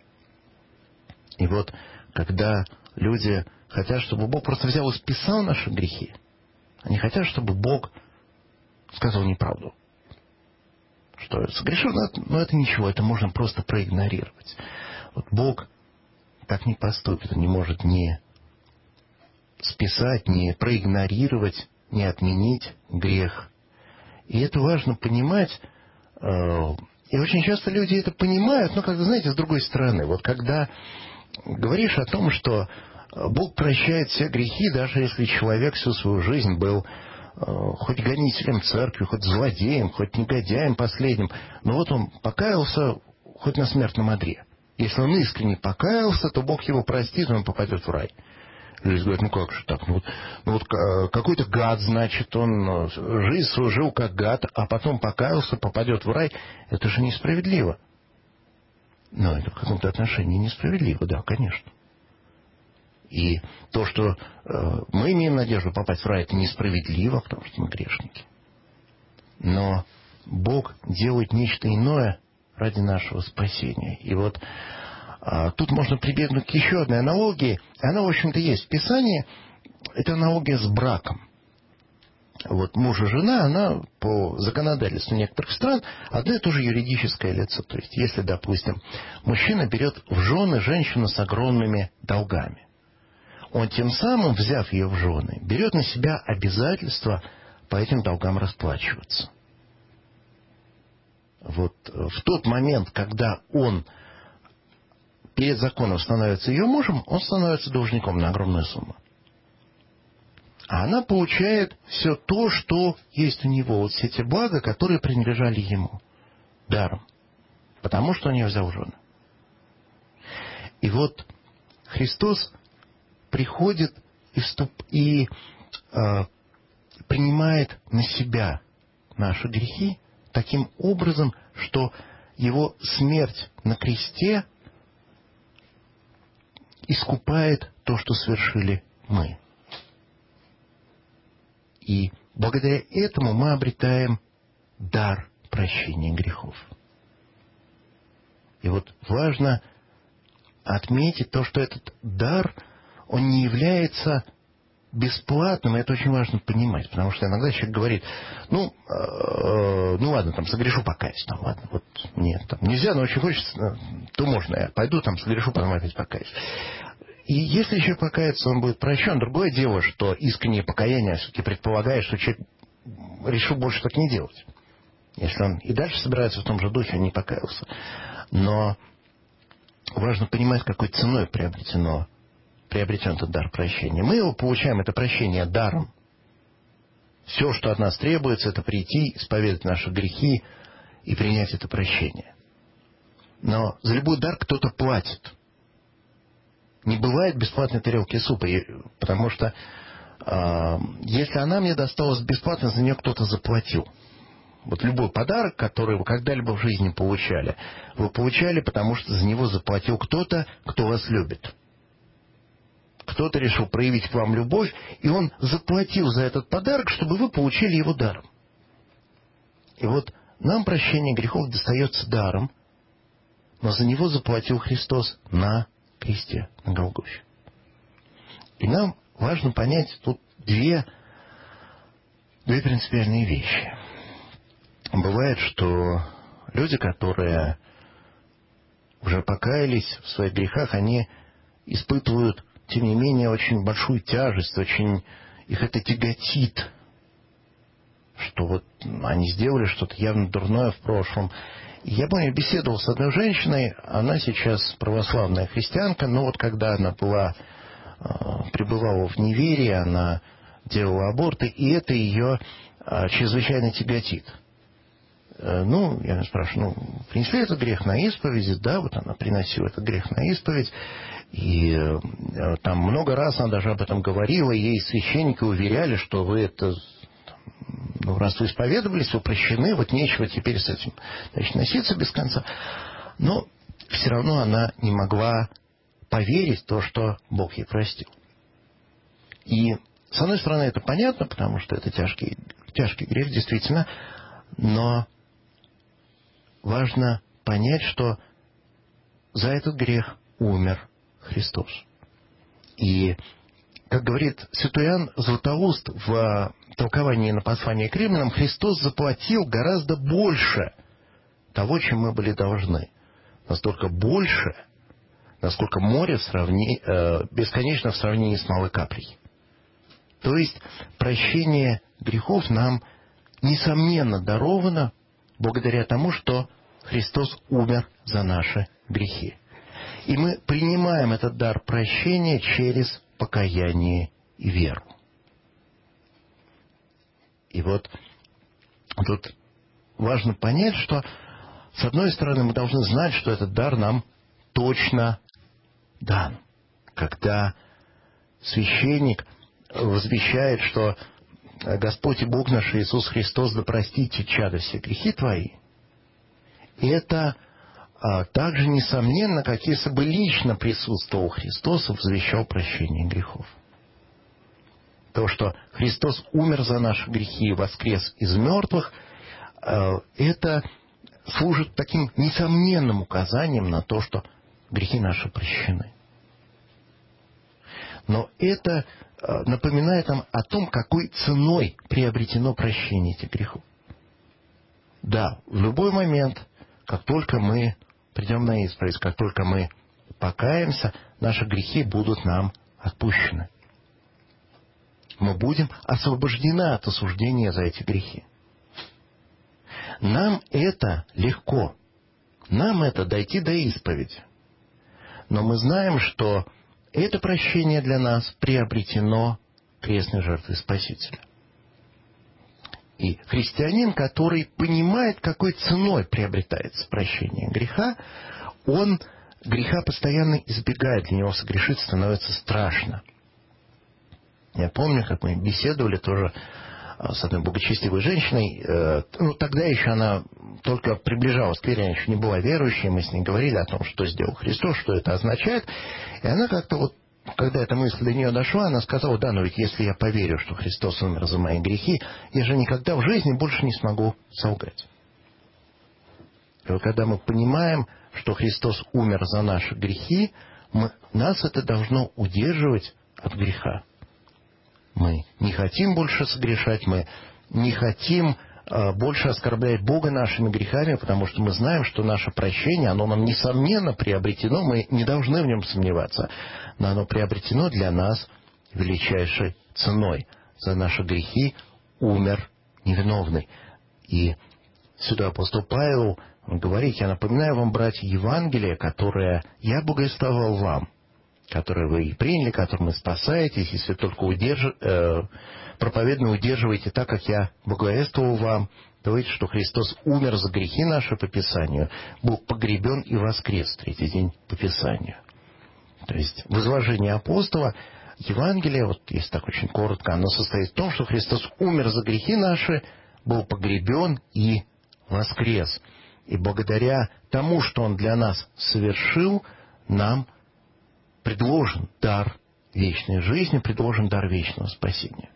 S2: И вот, когда люди хотят, чтобы Бог просто взял и списал наши грехи, Они хотят, чтобы Бог сказал неправду. Что согрешил, но это, но это ничего, это можно просто проигнорировать. Вот Бог так не поступит, Он не может ни списать, ни проигнорировать, ни отменить грех. И это важно понимать. И очень часто люди это понимают, но, как вы знаете, с другой стороны. Вот когда говоришь о том, что Бог прощает все грехи, даже если человек всю свою жизнь был хоть гонителем церкви, хоть злодеем, хоть негодяем последним, но вот он покаялся хоть на смертном одре. Если он искренне покаялся, то Бог его простит, и он попадет в рай. Люди говорят, ну как же так? Ну вот, ну вот какой-то гад, значит, он жизнь свою жил как гад, а потом покаялся, попадет в рай. Это же несправедливо. Но это в каком-то отношении несправедливо, да, конечно. И то, что э, мы имеем надежду попасть в рай, это несправедливо, потому что мы грешники. Но Бог делает нечто иное ради нашего спасения. И вот э, тут можно прибегнуть к еще одной аналогии. Она, в общем-то, есть в Писании. Это аналогия с браком. Вот муж и жена, она по законодательству некоторых стран одно и то же юридическое лицо. То есть, если, допустим, мужчина берет в жены женщину с огромными долгами, он тем самым, взяв ее в жены, берет на себя обязательство по этим долгам расплачиваться. Вот в тот момент, когда он перед законом становится ее мужем, он становится должником на огромную сумму. А она получает все то, что есть у него, вот все те блага, которые принадлежали ему, даром, потому что он ее взял в жены. И вот Христос приходит и, вступ, и э, принимает на себя наши грехи таким образом, что его смерть на кресте искупает то, что совершили мы. И благодаря этому мы обретаем дар прощения грехов. И вот важно отметить то, что этот дар, он не является бесплатным, и это очень важно понимать, потому что иногда человек говорит, ну, э, ну ладно, там, согрешу, покаюсь, там, ладно, вот, нет, там, нельзя, но очень хочется, то можно, я пойду, там, согрешу, потом опять покаюсь. И если еще покаяться, он будет прощен. Другое дело, что искреннее покаяние все-таки предполагает, что человек решил больше так не делать. Если он и дальше собирается в том же духе, он не покаялся. Но важно понимать, какой ценой приобретено, приобретен этот дар прощения. Мы его получаем, это прощение, даром. Все, что от нас требуется, это прийти, исповедать наши грехи и принять это прощение. Но за любой дар кто-то платит. Не бывает бесплатной тарелки супа, потому что э, если она мне досталась бесплатно, за нее кто-то заплатил. Вот любой подарок, который вы когда-либо в жизни получали, вы получали, потому что за него заплатил кто-то, кто вас любит. Кто-то решил проявить к вам любовь, и он заплатил за этот подарок, чтобы вы получили его даром. И вот нам прощение грехов достается даром, но за него заплатил Христос на кресте, на Голгофе. И нам важно понять тут две, две принципиальные вещи. Бывает, что люди, которые уже покаялись в своих грехах, они испытывают, тем не менее, очень большую тяжесть, очень их это тяготит, что вот они сделали что-то явно дурное в прошлом. Я помню, беседовал с одной женщиной, она сейчас православная христианка, но вот когда она была, пребывала в неверии, она делала аборты, и это ее чрезвычайно тяготит. Ну, я спрашиваю, ну, принесли этот грех на исповедь? Да, вот она приносила этот грех на исповедь, и там много раз она даже об этом говорила, и ей священники уверяли, что вы это... Ну, раз вы исповедовались, вы прощены, вот нечего теперь с этим, значит, носиться без конца. Но все равно она не могла поверить в то, что Бог ей простил. И, с одной стороны, это понятно, потому что это тяжкий, тяжкий грех, действительно, но важно понять, что за этот грех умер Христос. И, как говорит святой Иоанн Златоуст в толковании на послание к римлянам, Христос заплатил гораздо больше того, чем мы были должны. Настолько больше, насколько море в сравни... э, бесконечно в сравнении с малой каплей. То есть прощение грехов нам, несомненно, даровано благодаря тому, что Христос умер за наши грехи. И мы принимаем этот дар прощения через покаяние и веру. И вот тут важно понять, что, с одной стороны, мы должны знать, что этот дар нам точно дан. Когда священник возвещает, что Господь и Бог наш Иисус Христос, да простите, чадо, все грехи твои, это а, также несомненно, как если бы лично присутствовал Христос и возвещал прощение грехов. То, что Христос умер за наши грехи и воскрес из мертвых, это служит таким несомненным указанием на то, что грехи наши прощены. Но это напоминает нам о том, какой ценой приобретено прощение этих грехов. Да, в любой момент, как только мы придем на исповедь, как только мы покаемся, наши грехи будут нам отпущены. Мы будем освобождены от осуждения за эти грехи. Нам это легко. Нам это дойти до исповеди. Но мы знаем, что это прощение для нас приобретено крестной жертвой Спасителя. И христианин, который понимает, какой ценой приобретается прощение греха, он греха постоянно избегает, для него согрешить становится страшно. Я помню, как мы беседовали тоже с одной богочестивой женщиной. Ну, тогда еще она только приближалась к вере, она еще не была верующей. Мы с ней говорили о том, что сделал Христос, что это означает. И она как-то вот, когда эта мысль до нее дошла, она сказала: да, но ведь если я поверю, что Христос умер за мои грехи, я же никогда в жизни больше не смогу солгать. И вот когда мы понимаем, что Христос умер за наши грехи, мы, нас это должно удерживать от греха. Мы не хотим больше согрешать, мы не хотим э, больше оскорблять Бога нашими грехами, потому что мы знаем, что наше прощение, оно нам несомненно приобретено, мы не должны в нем сомневаться, но оно приобретено для нас величайшей ценой. За наши грехи умер невиновный. И сюда апостол Павел говорит: я напоминаю вам, братья, Евангелие, которое я благовествовал вам, которые вы и приняли, которым вы спасаетесь, если только удерж... э, проповедно удерживаете так, как я благовествовал вам, то видите, что Христос умер за грехи наши по Писанию, был погребен и воскрес в третий день по Писанию. То есть в изложении апостола Евангелие, вот если так очень коротко, оно состоит в том, что Христос умер за грехи наши, был погребен и воскрес. И благодаря тому, что Он для нас совершил, нам предложен дар вечной жизни, предложен дар вечного спасения.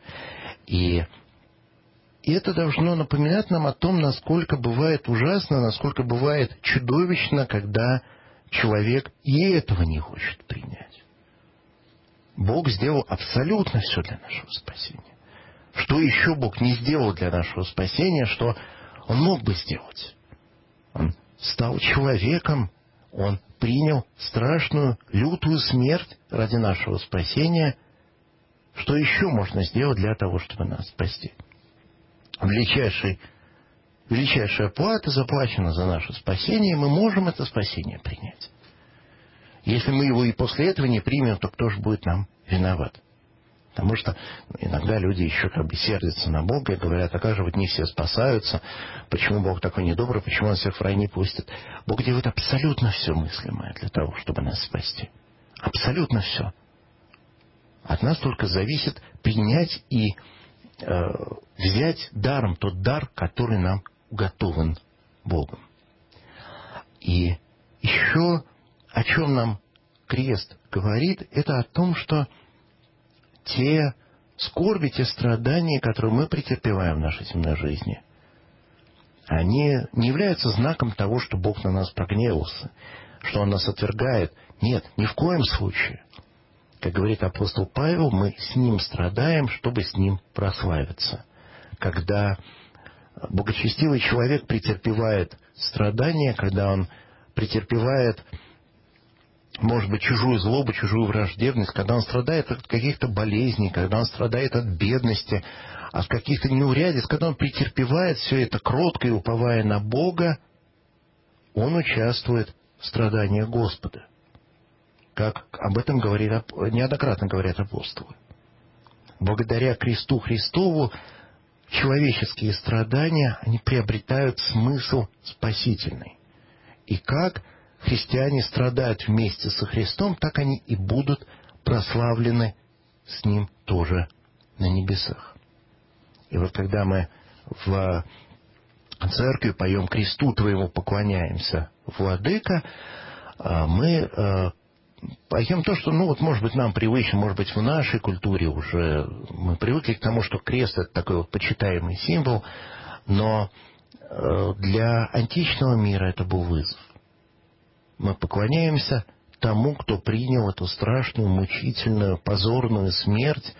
S2: И, и это должно напоминать нам о том, насколько бывает ужасно, насколько бывает чудовищно, когда человек и этого не хочет принять. Бог сделал абсолютно все для нашего спасения. Что еще Бог не сделал для нашего спасения, что Он мог бы сделать? Он стал человеком, Он принял страшную, лютую смерть ради нашего спасения. Что еще можно сделать для того, чтобы нас спасти? Величайший, величайшая плата заплачена за наше спасение, и мы можем это спасение принять. Если мы его и после этого не примем, то кто же будет нам виноват? Потому что иногда люди еще как бы сердятся на Бога и говорят: а как же вот не все спасаются, почему Бог такой недобрый, почему Он всех в рай не пустит? Бог делает абсолютно все мыслимое для того, чтобы нас спасти. Абсолютно все. От нас только зависит принять и э, взять даром тот дар, который нам уготован Богом. И еще о чем нам крест говорит, это о том, что те скорби, те страдания, которые мы претерпеваем в нашей земной жизни, они не являются знаком того, что Бог на нас прогневался, что Он нас отвергает. Нет, ни в коем случае. Как говорит апостол Павел, мы с Ним страдаем, чтобы с Ним прославиться. Когда благочестивый человек претерпевает страдания, когда он претерпевает, может быть, чужую злобу, чужую враждебность, когда он страдает от каких-то болезней, когда он страдает от бедности, от каких-то неурядиц, когда он претерпевает все это кротко и уповая на Бога, он участвует в страданиях Господа. Как об этом говорит, неоднократно говорят апостолы. Благодаря кресту Христову человеческие страдания, они приобретают смысл спасительный. И как христиане страдают вместе со Христом, так они и будут прославлены с Ним тоже на небесах. И вот когда мы в церкви поем «Кресту Твоему поклоняемся, Владыка», мы поем то, что, ну вот, может быть, нам привычно, может быть, в нашей культуре уже мы привыкли к тому, что крест — это такой вот почитаемый символ, но для античного мира это был вызов. Мы поклоняемся тому, кто принял эту страшную, мучительную, позорную смерть,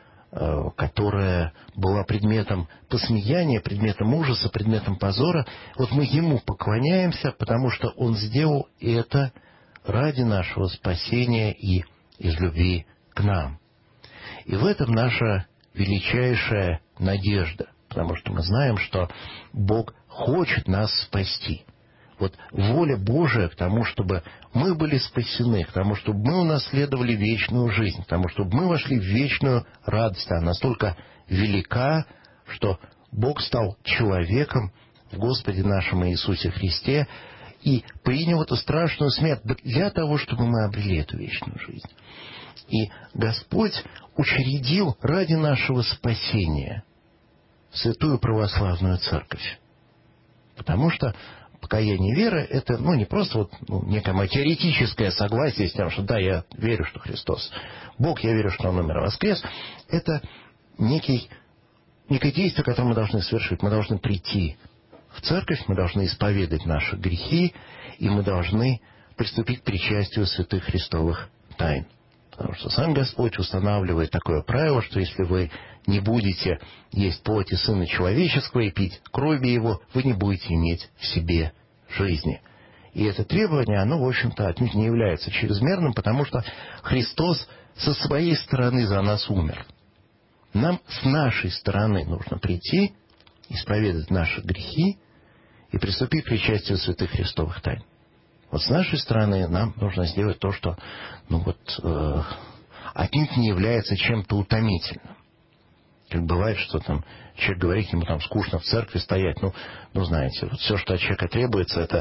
S2: которая была предметом посмеяния, предметом ужаса, предметом позора. Вот мы Ему поклоняемся, потому что Он сделал это ради нашего спасения и из любви к нам. И в этом наша величайшая надежда, потому что мы знаем, что Бог хочет нас спасти. Вот воля Божия к тому, чтобы мы были спасены, к тому, чтобы мы унаследовали вечную жизнь, к тому, чтобы мы вошли в вечную радость, она настолько велика, что Бог стал человеком в Господе нашем Иисусе Христе и принял эту страшную смерть для того, чтобы мы обрели эту вечную жизнь. И Господь учредил ради нашего спасения Святую Православную Церковь. Потому что покаяние веры — это, ну, не просто вот, ну, некое мое теоретическое согласие с тем, что да, я верю, что Христос Бог, я верю, что Он умер и воскрес. Это некий, некое действие, которое мы должны совершить. Мы должны прийти в церковь, мы должны исповедать наши грехи, и мы должны приступить к причастию святых христовых тайн. Потому что сам Господь устанавливает такое правило, что если вы не будете есть плоти Сына Человеческого и пить крови Его, вы не будете иметь в себе жизни. И это требование, оно, в общем-то, отнюдь не является чрезмерным, потому что Христос со своей стороны за нас умер. Нам с нашей стороны нужно прийти, исповедать наши грехи и приступить к причастию святых христовых тайн. Вот с нашей стороны нам нужно сделать то, что, ну вот, э, отнюдь не является чем-то утомительным. Как бывает, что там человек говорит, ему там скучно в церкви стоять. Ну, ну знаете, вот все, что от человека требуется, это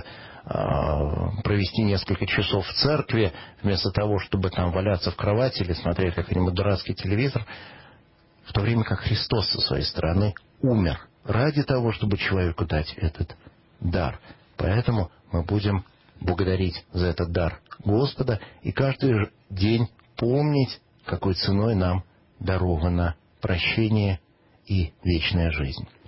S2: э, провести несколько часов в церкви, вместо того, чтобы там валяться в кровати или смотреть какой-нибудь дурацкий телевизор, в то время как Христос со своей стороны умер ради того, чтобы человеку дать этот дар. Поэтому мы будем благодарить за этот дар Господа и каждый день помнить, какой ценой нам даровано прощение и вечная жизнь.